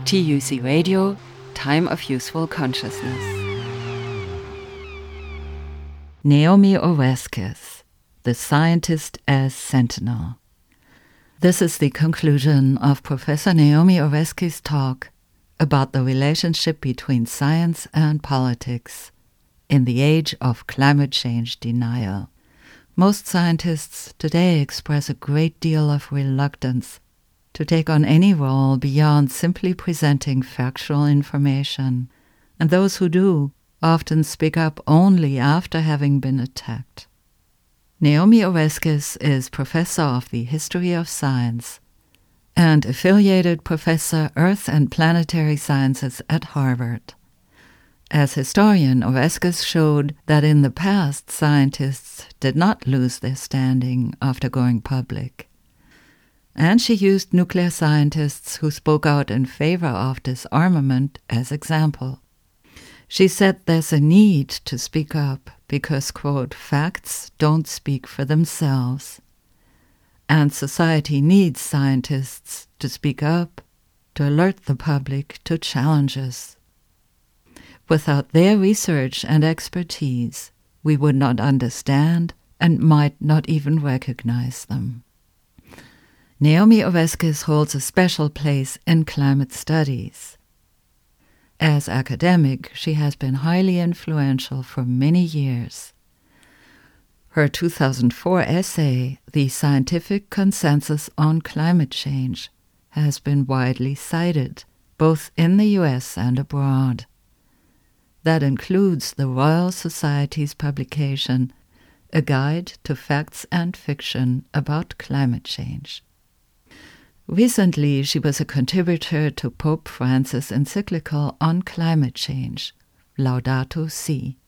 TUC Radio, Time of Useful Consciousness. Naomi Oreskes, the scientist as sentinel. This is the conclusion of Professor Naomi Oreskes' talk about the relationship between science and politics in the age of climate change denial. Most scientists today express a great deal of reluctance to take on any role beyond simply presenting factual information, and those who do often speak up only after having been attacked. Naomi Oreskes is professor of the history of science and affiliated professor Earth and Planetary Sciences at Harvard. As historian, Oreskes showed that in the past scientists did not lose their standing after going public. And she used nuclear scientists who spoke out in favor of disarmament as example. She said there's a need to speak up because, quote, facts don't speak for themselves. And society needs scientists to speak up, to alert the public to challenges. Without their research and expertise, we would not understand and might not even recognize them. Naomi Oreskes holds a special place in climate studies. As academic, she has been highly influential for many years. Her 2004 essay, The Scientific Consensus on Climate Change, has been widely cited, both in the US and abroad. That includes the Royal Society's publication, A Guide to Facts and Fiction About Climate Change. Recently, she was a contributor to Pope Francis' encyclical on climate change, Laudato Si.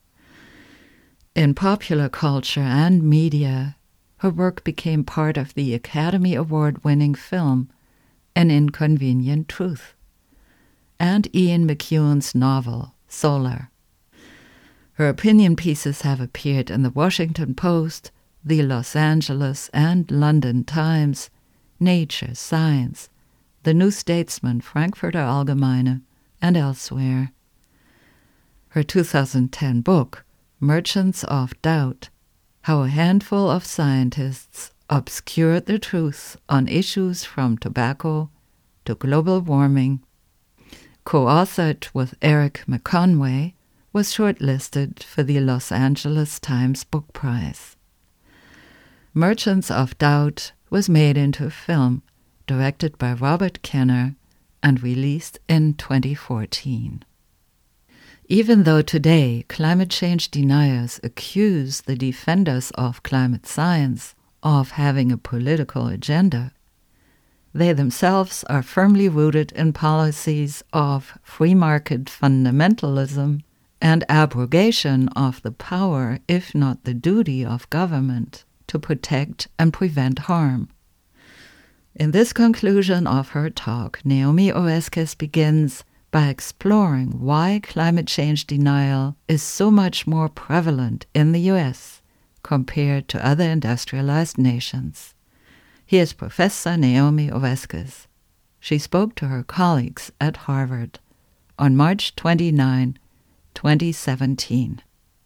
In popular culture and media, her work became part of the Academy Award-winning film An Inconvenient Truth, and Ian McEwan's novel, Solar. Her opinion pieces have appeared in the Washington Post, the Los Angeles and London Times, Nature, Science, the New Statesman, Frankfurter Allgemeine, and elsewhere. Her 2010 book, Merchants of Doubt, How a Handful of Scientists Obscured the Truth on Issues from Tobacco to Global Warming, co-authored with Eric McConway, was shortlisted for the Los Angeles Times Book Prize. Merchants of Doubt was made into a film directed by Robert Kenner and released in 2014. Even though today climate change deniers accuse the defenders of climate science of having a political agenda, they themselves are firmly rooted in policies of free market fundamentalism and abrogation of the power, if not the duty, of government to protect and prevent harm. In this conclusion of her talk, Naomi Oreskes begins by exploring why climate change denial is so much more prevalent in the US compared to other industrialized nations. Here's Professor Naomi Oreskes. She spoke to her colleagues at Harvard on March 29, 2017.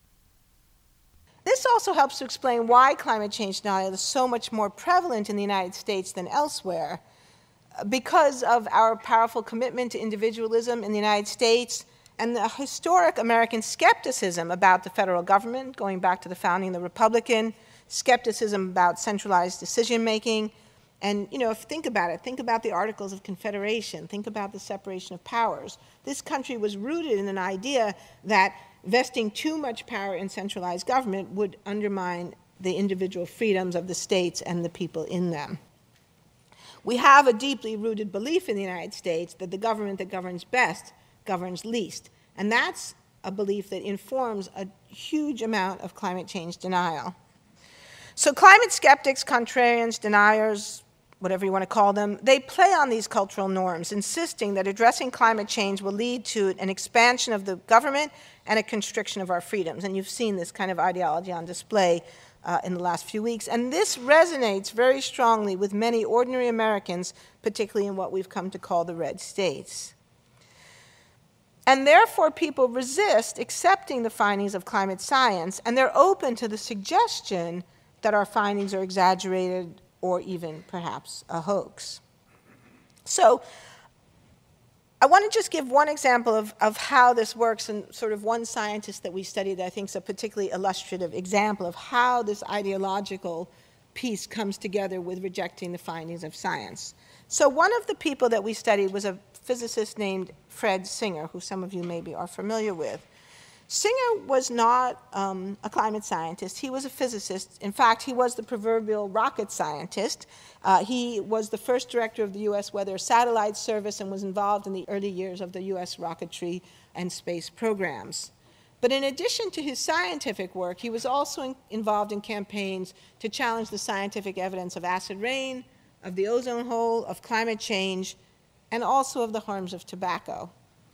This also helps to explain why climate change denial is so much more prevalent in the United States than elsewhere. Because of our powerful commitment to individualism in the United States and the historic American skepticism about the federal government, going back to the founding of the Republican, skepticism about centralized decision-making. And, think about it. Think about the Articles of Confederation. Think about the separation of powers. This country was rooted in an idea that vesting too much power in centralized government would undermine the individual freedoms of the states and the people in them. We have a deeply rooted belief in the United States that the government that governs best governs least. And that's a belief that informs a huge amount of climate change denial. So climate skeptics, contrarians, deniers, whatever you want to call them, they play on these cultural norms, insisting that addressing climate change will lead to an expansion of the government and a constriction of our freedoms. And you've seen this kind of ideology on display in the last few weeks. And this resonates very strongly with many ordinary Americans, particularly in what we've come to call the red states. And therefore, people resist accepting the findings of climate science, and they're open to the suggestion that our findings are exaggerated or even perhaps a hoax. So I want to just give one example of how this works, and sort of one scientist that we studied that I think is a particularly illustrative example of how this ideological piece comes together with rejecting the findings of science. So one of the people that we studied was a physicist named Fred Singer, who some of you maybe are familiar with. Singer was not a climate scientist. He was a physicist. In fact, he was the proverbial rocket scientist. He was the first director of the U.S. Weather Satellite Service and was involved in the early years of the U.S. rocketry and space programs. But in addition to his scientific work, he was also involved in campaigns to challenge the scientific evidence of acid rain, of the ozone hole, of climate change, and also of the harms of tobacco.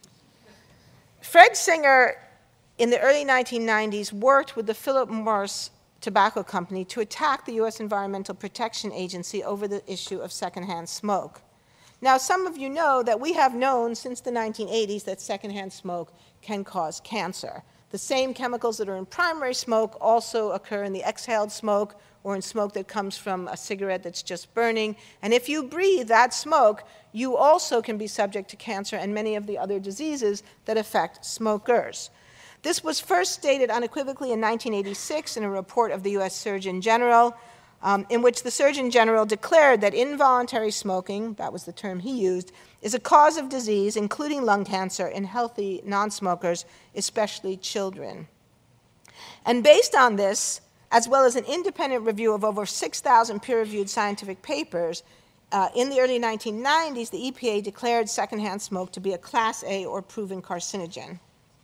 Fred Singer, in the early 1990s, worked with the Philip Morris Tobacco Company to attack the U.S. Environmental Protection Agency over the issue of secondhand smoke. Now, some of you know that we have known since the 1980s that secondhand smoke can cause cancer. The same chemicals that are in primary smoke also occur in the exhaled smoke or in smoke that comes from a cigarette that's just burning. And if you breathe that smoke, you also can be subject to cancer and many of the other diseases that affect smokers. This was first stated unequivocally in 1986 in a report of the U.S. Surgeon General, in which the Surgeon General declared that involuntary smoking, that was the term he used, is a cause of disease, including lung cancer, in healthy non-smokers, especially children. And based on this, as well as an independent review of over 6,000 peer-reviewed scientific papers, in the early 1990s, the EPA declared secondhand smoke to be a Class A or proven carcinogen.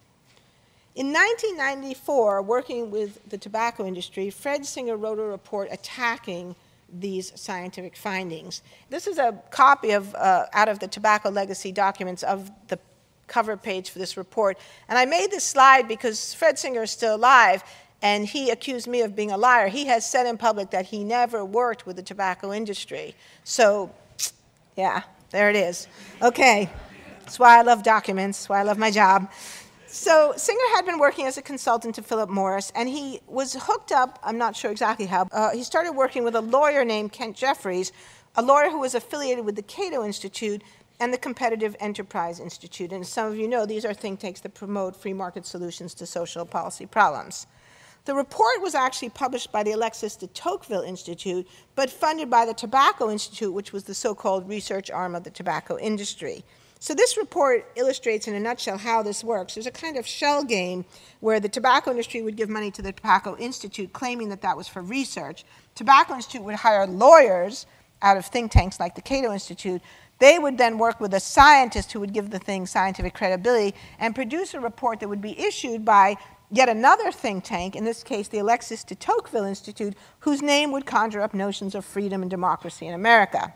In 1994, working with the tobacco industry, Fred Singer wrote a report attacking these scientific findings. This is a copy of, out of the Tobacco Legacy documents of the cover page for this report. And I made this slide because Fred Singer is still alive, and he accused me of being a liar. He has said in public that he never worked with the tobacco industry. So, yeah, there it is. Okay, that's why I love documents, that's why I love my job. So Singer had been working as a consultant to Philip Morris, and he was hooked up, I'm not sure exactly how, he started working with a lawyer named Kent Jeffries, a lawyer who was affiliated with the Cato Institute and the Competitive Enterprise Institute. And as some of you know, these are think tanks that promote free market solutions to social policy problems. The report was actually published by the Alexis de Tocqueville Institute, but funded by the Tobacco Institute, which was the so-called research arm of the tobacco industry. So this report illustrates in a nutshell how this works. There's a kind of shell game where the tobacco industry would give money to the Tobacco Institute, claiming that that was for research. Tobacco Institute would hire lawyers out of think tanks like the Cato Institute. They would then work with a scientist who would give the thing scientific credibility and produce a report that would be issued by yet another think tank, in this case the Alexis de Tocqueville Institute, whose name would conjure up notions of freedom and democracy in America.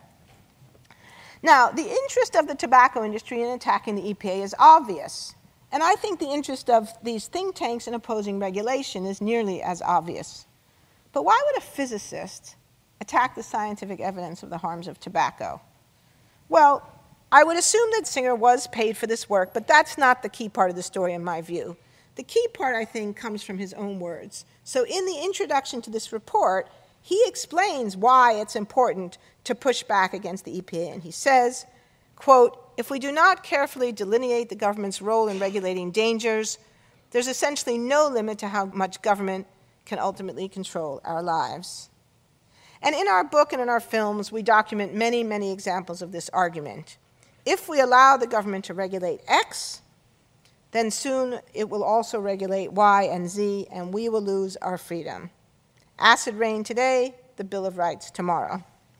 Now, the interest of the tobacco industry in attacking the EPA is obvious, and I think the interest of these think tanks in opposing regulation is nearly as obvious. But why would a physicist attack the scientific evidence of the harms of tobacco? Well, I would assume that Singer was paid for this work, but that's not the key part of the story in my view. The key part, I think, comes from his own words. So in the introduction to this report, he explains why it's important to push back against the EPA, and he says, quote, "If we do not carefully delineate the government's role in regulating dangers, there's essentially no limit to how much government can ultimately control our lives." And in our book and in our films, we document many, many examples of this argument. If we allow the government to regulate X, then soon it will also regulate Y and Z, and we will lose our freedom. Acid rain today, the Bill of Rights tomorrow.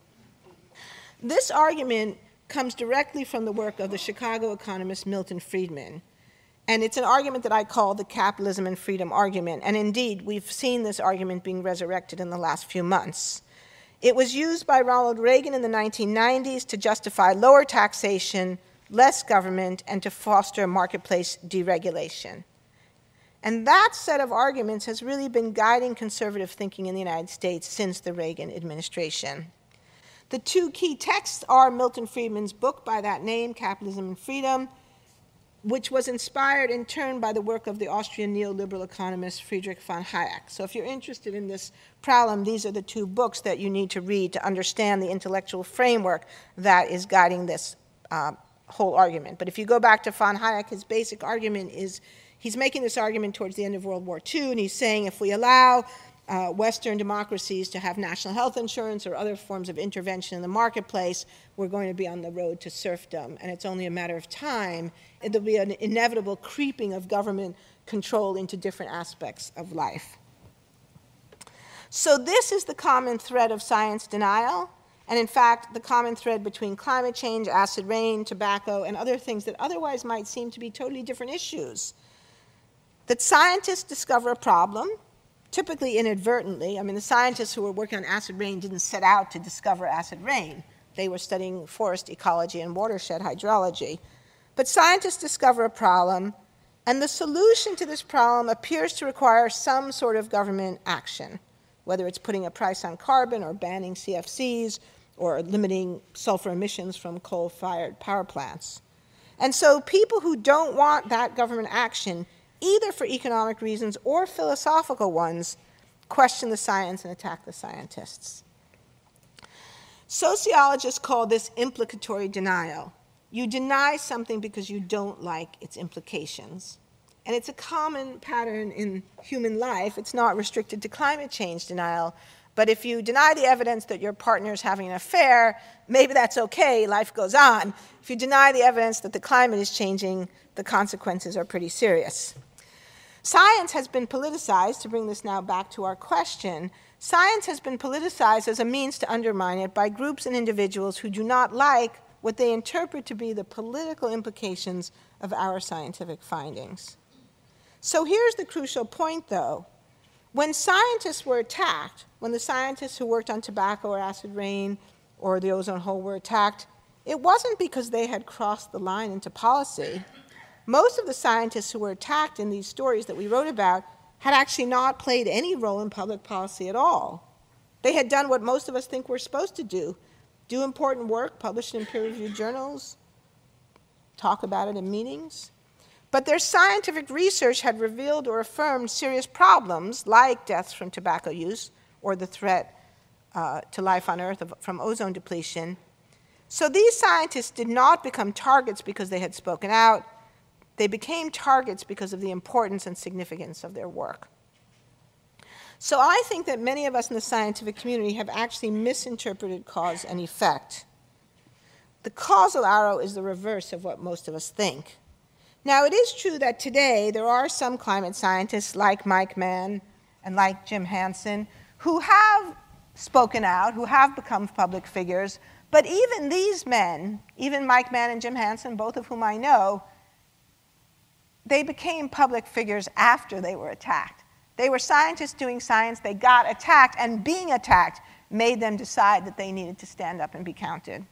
This argument comes directly from the work of the Chicago economist Milton Friedman. And it's an argument that I call the capitalism and freedom argument. And indeed, we've seen this argument being resurrected in the last few months. It was used by Ronald Reagan in the 1990s to justify lower taxation, less government, and to foster marketplace deregulation. And that set of arguments has really been guiding conservative thinking in the United States since the Reagan administration. The two key texts are Milton Friedman's book by that name, Capitalism and Freedom, which was inspired in turn by the work of the Austrian neoliberal economist Friedrich von Hayek. So if you're interested in this problem, these are the two books that you need to read to understand the intellectual framework that is guiding this whole argument. But if you go back to von Hayek, his basic argument is, he's making this argument towards the end of World War II, and he's saying if we allow Western democracies to have national health insurance or other forms of intervention in the marketplace, we're going to be on the road to serfdom, and it's only a matter of time. There'll be an inevitable creeping of government control into different aspects of life. So this is the common thread of science denial, and in fact, the common thread between climate change, acid rain, tobacco, and other things that otherwise might seem to be totally different issues. That scientists discover a problem, typically inadvertently. I mean, the scientists who were working on acid rain didn't set out to discover acid rain. They were studying forest ecology and watershed hydrology. But scientists discover a problem, and the solution to this problem appears to require some sort of government action, whether it's putting a price on carbon or banning CFCs or limiting sulfur emissions from coal-fired power plants. And so people who don't want that government action, either for economic reasons or philosophical ones, question the science and attack the scientists. Sociologists call this implicatory denial. You deny something because you don't like its implications. And it's a common pattern in human life. It's not restricted to climate change denial. But if you deny the evidence that your partner is having an affair, maybe that's okay, life goes on. If you deny the evidence that the climate is changing, the consequences are pretty serious. Science has been politicized, to bring this now back to our question, science has been politicized as a means to undermine it by groups and individuals who do not like what they interpret to be the political implications of our scientific findings. So here's the crucial point, though. When scientists were attacked, when the scientists who worked on tobacco or acid rain or the ozone hole were attacked, it wasn't because they had crossed the line into policy. Most of the scientists who were attacked in these stories that we wrote about had actually not played any role in public policy at all. They had done what most of us think we're supposed to do important work, publish it in peer-reviewed journals, talk about it in meetings. But their scientific research had revealed or affirmed serious problems like deaths from tobacco use or the threat to life on Earth from ozone depletion. So these scientists did not become targets because they had spoken out. They became targets because of the importance and significance of their work. So I think that many of us in the scientific community have actually misinterpreted cause and effect. The causal arrow is the reverse of what most of us think. Now, it is true that today there are some climate scientists like Mike Mann and like Jim Hansen who have spoken out, who have become public figures, but even these men, even Mike Mann and Jim Hansen, both of whom I know, they became public figures after they were attacked. They were scientists doing science, they got attacked, and being attacked made them decide that they needed to stand up and be counted.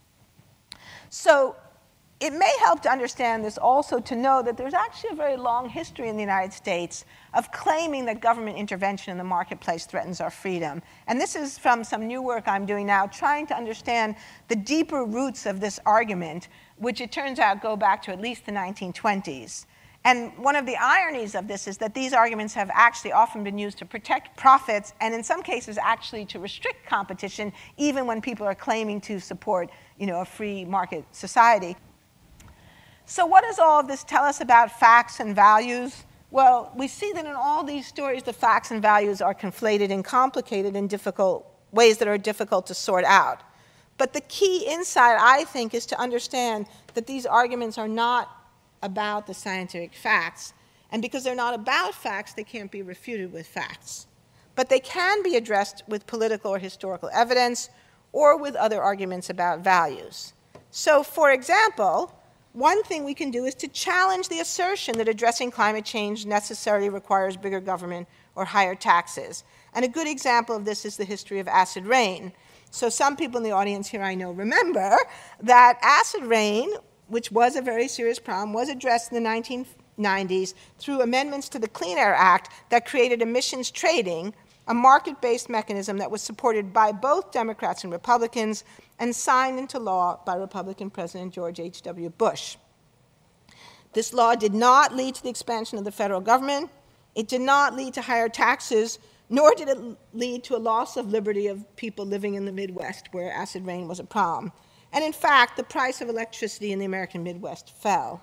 So it may help to understand this also to know that there's actually a very long history in the United States of claiming that government intervention in the marketplace threatens our freedom. And this is from some new work I'm doing now, trying to understand the deeper roots of this argument, which it turns out go back to at least the 1920s. And one of the ironies of this is that these arguments have actually often been used to protect profits and in some cases actually to restrict competition, even when people are claiming to support, a free market society. So what does all of this tell us about facts and values? Well, we see that in all these stories, the facts and values are conflated and complicated in difficult ways that are difficult to sort out. But the key insight, I think, is to understand that these arguments are not about the scientific facts. And because they're not about facts, they can't be refuted with facts. But they can be addressed with political or historical evidence or with other arguments about values. So, for example, one thing we can do is to challenge the assertion that addressing climate change necessarily requires bigger government or higher taxes. And a good example of this is the history of acid rain. So some people in the audience here I know remember that acid rain, which was a very serious problem, was addressed in the 90s through amendments to the Clean Air Act that created emissions trading, a market-based mechanism that was supported by both Democrats and Republicans and signed into law by Republican President George H.W. Bush. This law did not lead to the expansion of the federal government. It did not lead to higher taxes, nor did it lead to a loss of liberty of people living in the Midwest where acid rain was a problem. And in fact, the price of electricity in the American Midwest fell.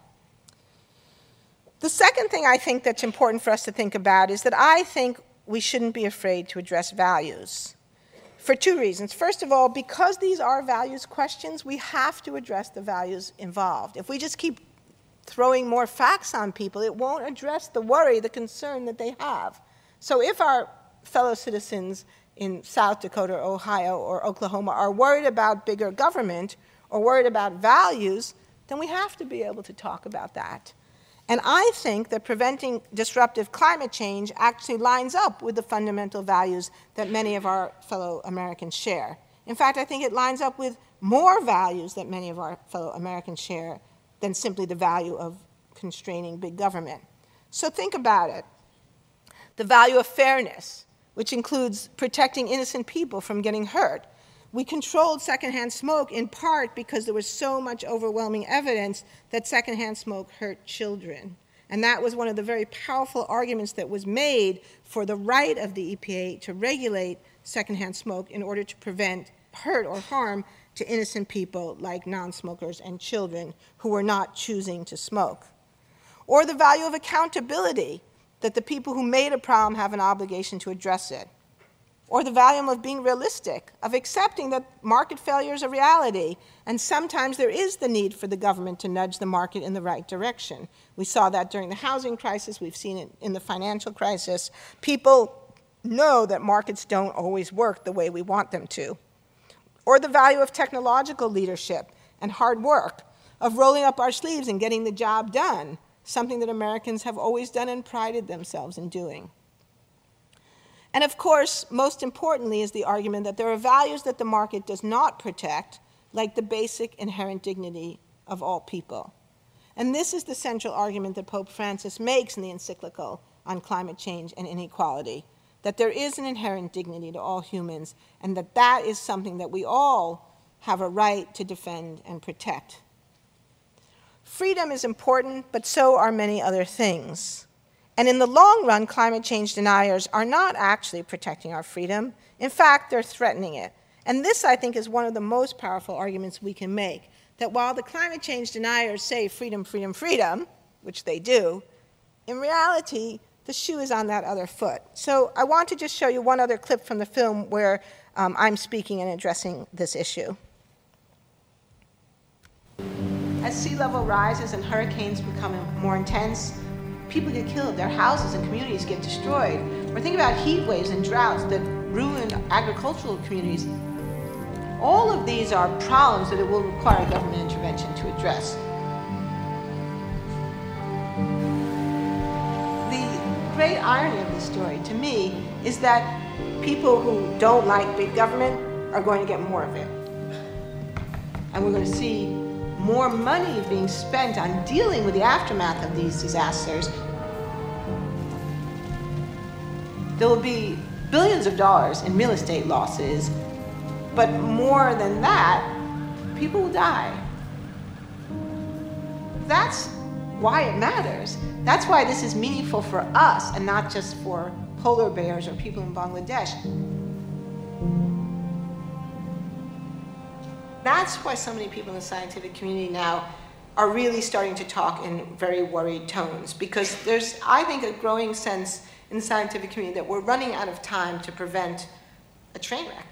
The second thing I think that's important for us to think about is that I think we shouldn't be afraid to address values for two reasons. First of all, because these are values questions, we have to address the values involved. If we just keep throwing more facts on people, it won't address the worry, the concern that they have. So if our fellow citizens in South Dakota, or Ohio, or Oklahoma are worried about bigger government or worried about values, then we have to be able to talk about that. And I think that preventing disruptive climate change actually lines up with the fundamental values that many of our fellow Americans share. In fact, I think it lines up with more values that many of our fellow Americans share than simply the value of constraining big government. So think about it. The value of fairness, which includes protecting innocent people from getting hurt. We controlled secondhand smoke in part because there was so much overwhelming evidence that secondhand smoke hurt children. And that was one of the very powerful arguments that was made for the right of the EPA to regulate secondhand smoke in order to prevent hurt or harm to innocent people like non-smokers and children who were not choosing to smoke. Or the value of accountability, that the people who made a problem have an obligation to address it. Or the value of being realistic, of accepting that market failure is a reality, and sometimes there is the need for the government to nudge the market in the right direction. We saw that during the housing crisis, we've seen it in the financial crisis. People know that markets don't always work the way we want them to. Or the value of technological leadership and hard work, of rolling up our sleeves and getting the job done, something that Americans have always done and prided themselves in doing. And of course, most importantly is the argument that there are values that the market does not protect, like the basic inherent dignity of all people. And this is the central argument that Pope Francis makes in the encyclical on climate change and inequality, that there is an inherent dignity to all humans, and that that is something that we all have a right to defend and protect. Freedom is important, but so are many other things. And in the long run, climate change deniers are not actually protecting our freedom. In fact, they're threatening it. And this, I think, is one of the most powerful arguments we can make, that while the climate change deniers say freedom, freedom, freedom, which they do, in reality, the shoe is on that other foot. So I want to just show you one other clip from the film where I'm speaking and addressing this issue. As sea level rises and hurricanes become more intense, people get killed, their houses and communities get destroyed. We're thinking about heat waves and droughts that ruin agricultural communities. All of these are problems that it will require government intervention to address. The great irony of this story, to me, is that people who don't like big government are going to get more of it. And we're going to see more money being spent on dealing with the aftermath of these disasters. There will be billions of dollars in real estate losses, but more than that, people will die. That's why it matters. That's why this is meaningful for us and not just for polar bears or people in Bangladesh. That's why so many people in the scientific community now are really starting to talk in very worried tones, because there's, I think, a growing sense in the scientific community that we're running out of time to prevent a train wreck.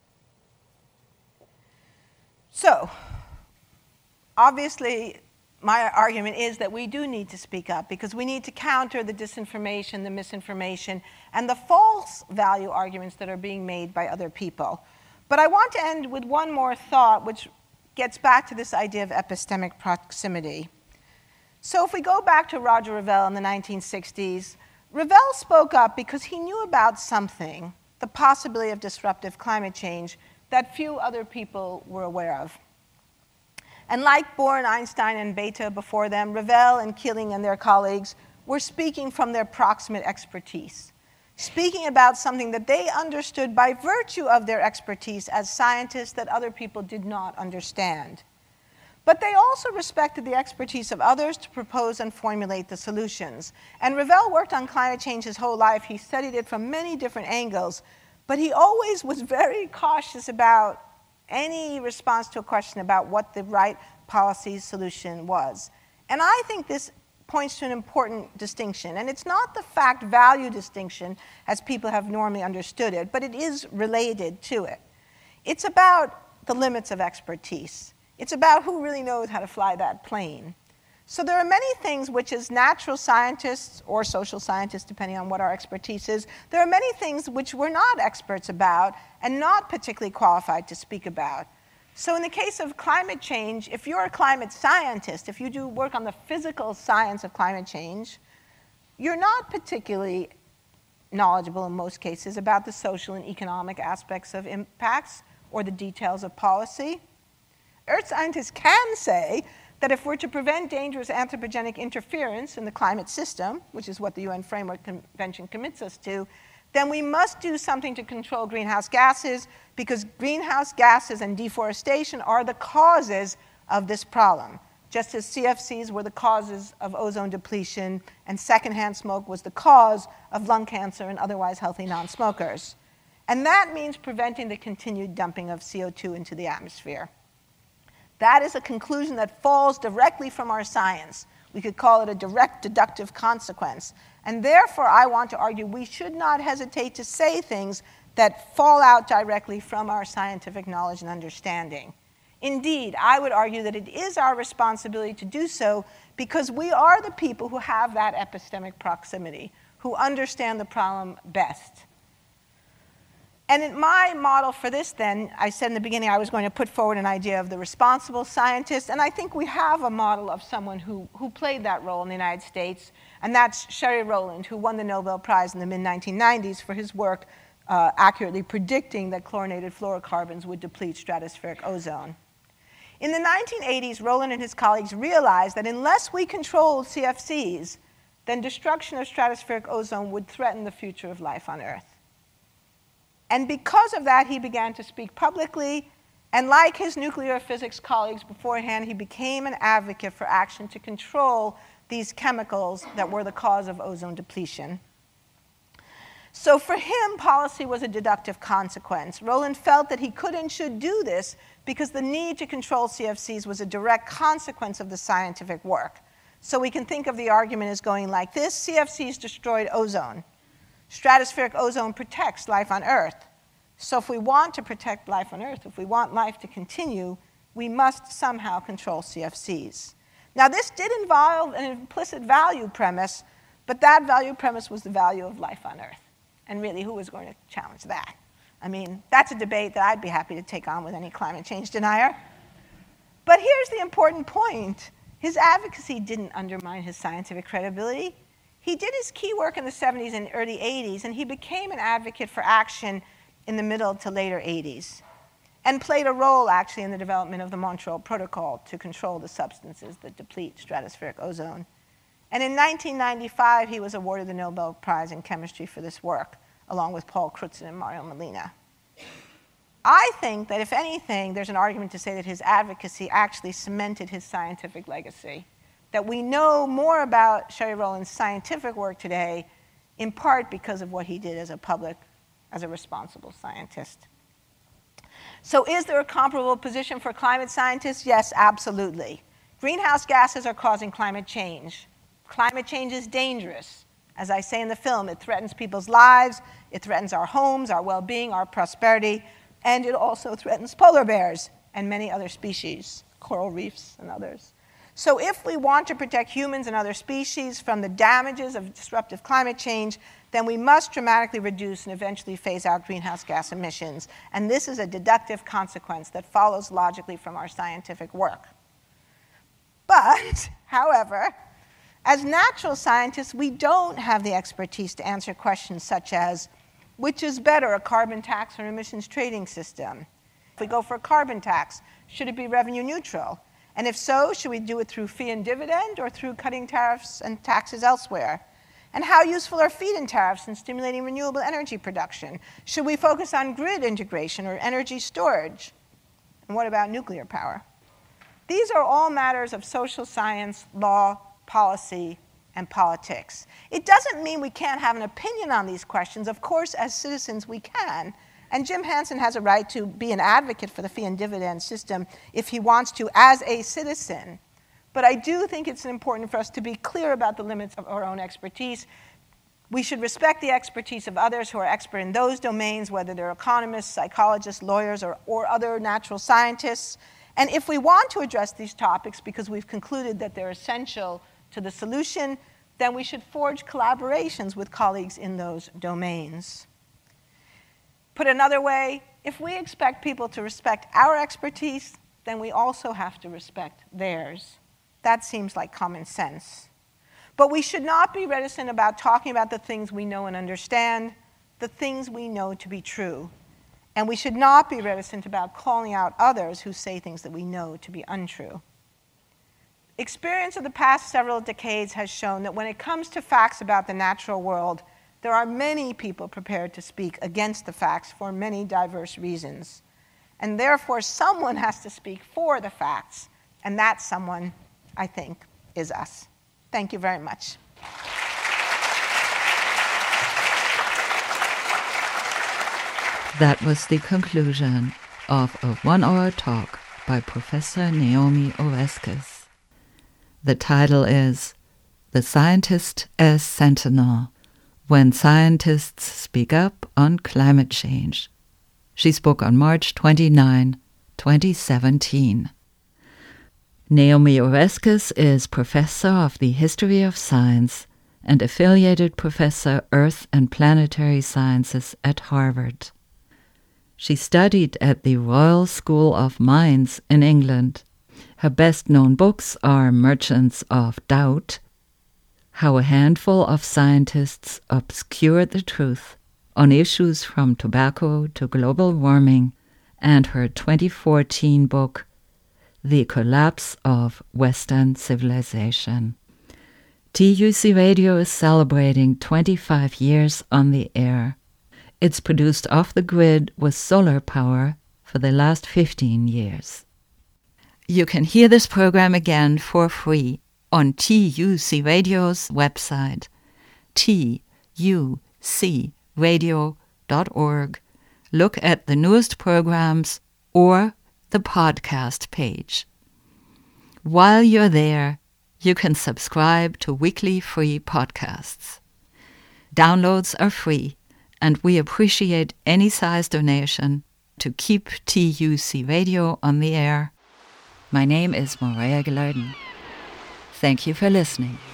So, obviously, my argument is that we do need to speak up because we need to counter the disinformation, the misinformation, and the false value arguments that are being made by other people. But I want to end with one more thought, which gets back to this idea of epistemic proximity. So if we go back to Roger Revelle in the 1960s, Revelle spoke up because he knew about something, the possibility of disruptive climate change, that few other people were aware of. And like Bohr, Einstein, and Bethe before them, Ravel and Keeling and their colleagues were speaking from their proximate expertise, speaking about something that they understood by virtue of their expertise as scientists that other people did not understand. But they also respected the expertise of others to propose and formulate the solutions. And Ravel worked on climate change his whole life. He studied it from many different angles, but he always was very cautious about any response to a question about what the right policy solution was. And I think this points to an important distinction. And it's not the fact-value distinction as people have normally understood it, but it is related to it. It's about the limits of expertise. It's about who really knows how to fly that plane. So there are many things which, as natural scientists or social scientists, depending on what our expertise is, there are many things which we're not experts about and not particularly qualified to speak about. So in the case of climate change, if you're a climate scientist, if you do work on the physical science of climate change, you're not particularly knowledgeable in most cases about the social and economic aspects of impacts or the details of policy. Earth scientists can say that if we're to prevent dangerous anthropogenic interference in the climate system, which is what the UN Framework Convention commits us to, then we must do something to control greenhouse gases, because greenhouse gases and deforestation are the causes of this problem, just as CFCs were the causes of ozone depletion and secondhand smoke was the cause of lung cancer in otherwise healthy non-smokers. And that means preventing the continued dumping of CO2 into the atmosphere. That is a conclusion that falls directly from our science. We could call it a direct deductive consequence. And therefore, I want to argue we should not hesitate to say things that fall out directly from our scientific knowledge and understanding. Indeed, I would argue that it is our responsibility to do so because we are the people who have that epistemic proximity, who understand the problem best. And in my model for this, then, I said in the beginning I was going to put forward an idea of the responsible scientist, and I think we have a model of someone who played that role in the United States, and that's Sherry Rowland, who won the Nobel Prize in the mid-1990s for his work accurately predicting that chlorinated fluorocarbons would deplete stratospheric ozone. In the 1980s, Rowland and his colleagues realized that unless we controlled CFCs, then destruction of stratospheric ozone would threaten the future of life on Earth. And because of that, he began to speak publicly, and like his nuclear physics colleagues beforehand, he became an advocate for action to control these chemicals that were the cause of ozone depletion. So for him, policy was a deductive consequence. Rowland felt that he could and should do this because the need to control CFCs was a direct consequence of the scientific work. So we can think of the argument as going like this: CFCs destroyed ozone. Stratospheric ozone protects life on Earth. So if we want to protect life on Earth, if we want life to continue, we must somehow control CFCs. Now, this did involve an implicit value premise, but that value premise was the value of life on Earth. And really, who was going to challenge that? I mean, that's a debate that I'd be happy to take on with any climate change denier. But here's the important point. His advocacy didn't undermine his scientific credibility. He did his key work in the 70s and early 80s, and he became an advocate for action in the middle to later 80s, and played a role, actually, in the development of the Montreal Protocol to control the substances that deplete stratospheric ozone. And in 1995, he was awarded the Nobel Prize in Chemistry for this work, along with Paul Crutzen and Mario Molina. I think that, if anything, there's an argument to say that his advocacy actually cemented his scientific legacy, that we know more about Sherry Rowland's scientific work today, in part because of what he did as a responsible scientist. So is there a comparable position for climate scientists? Yes, absolutely. Greenhouse gases are causing climate change. Climate change is dangerous. As I say in the film, it threatens people's lives, it threatens our homes, our well-being, our prosperity, and it also threatens polar bears and many other species, coral reefs and others. So if we want to protect humans and other species from the damages of disruptive climate change, then we must dramatically reduce and eventually phase out greenhouse gas emissions. And this is a deductive consequence that follows logically from our scientific work. But, however, as natural scientists, we don't have the expertise to answer questions such as, which is better, a carbon tax or emissions trading system? If we go for a carbon tax, should it be revenue neutral? And if so, should we do it through fee and dividend or through cutting tariffs and taxes elsewhere? And how useful are feed-in tariffs in stimulating renewable energy production? Should we focus on grid integration or energy storage? And what about nuclear power? These are all matters of social science, law, policy, and politics. It doesn't mean we can't have an opinion on these questions. Of course, as citizens, we can. And Jim Hansen has a right to be an advocate for the fee and dividend system if he wants to as a citizen. But I do think it's important for us to be clear about the limits of our own expertise. We should respect the expertise of others who are expert in those domains, whether they're economists, psychologists, lawyers, or other natural scientists. And if we want to address these topics because we've concluded that they're essential to the solution, then we should forge collaborations with colleagues in those domains. Put another way, if we expect people to respect our expertise, then we also have to respect theirs. That seems like common sense. But we should not be reticent about talking about the things we know and understand, the things we know to be true. And we should not be reticent about calling out others who say things that we know to be untrue. Experience of the past several decades has shown that when it comes to facts about the natural world, there are many people prepared to speak against the facts for many diverse reasons. And therefore, someone has to speak for the facts, and that someone, I think, is us. Thank you very much. That was the conclusion of a 1-hour talk by Professor Naomi Oreskes. The title is The Scientist as Sentinel, When Scientists Speak Up on Climate Change. She spoke on March 29, 2017. Naomi Oreskes is Professor of the History of Science and Affiliated Professor Earth and Planetary Sciences at Harvard. She studied at the Royal School of Mines in England. Her best-known books are Merchants of Doubt, How a Handful of Scientists Obscured the Truth on Issues from Tobacco to Global Warming, and her 2014 book, The Collapse of Western Civilization. TUC Radio is celebrating 25 years on the air. It's produced off the grid with solar power for the last 15 years. You can hear this program again for free on TUC Radio's website, tucradio.org. Look at the newest programs or the podcast page. While you're there, you can subscribe to weekly free podcasts. Downloads are free, and we appreciate any size donation to keep TUC Radio on the air. My name is Morea Gilardin. Thank you for listening.